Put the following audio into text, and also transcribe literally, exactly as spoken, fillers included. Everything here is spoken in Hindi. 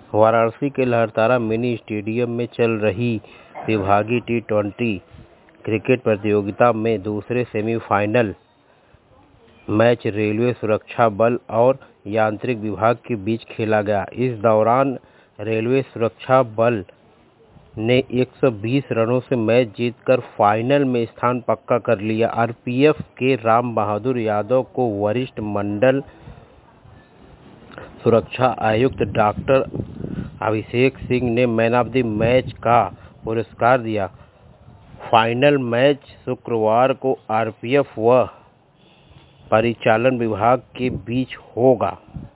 वाराणसी के लहरतारा मिनी स्टेडियम में चल रही विभागीय टी ट्वेंटी क्रिकेट प्रतियोगिता में दूसरे सेमीफाइनल मैच रेलवे सुरक्षा बल और यांत्रिक विभाग के बीच खेला गया। इस दौरान रेलवे सुरक्षा बल ने एक सौ बीस रनों से मैच जीतकर फाइनल में स्थान पक्का कर लिया। आरपीएफ के राम बहादुर यादव को वरिष्ठ मंडल सुरक्षा आयुक्त डॉक्टर अभिषेक सिंह ने मैन ऑफ द मैच का पुरस्कार दिया। फाइनल मैच शुक्रवार को आरपीएफ व परिचालन विभाग के बीच होगा।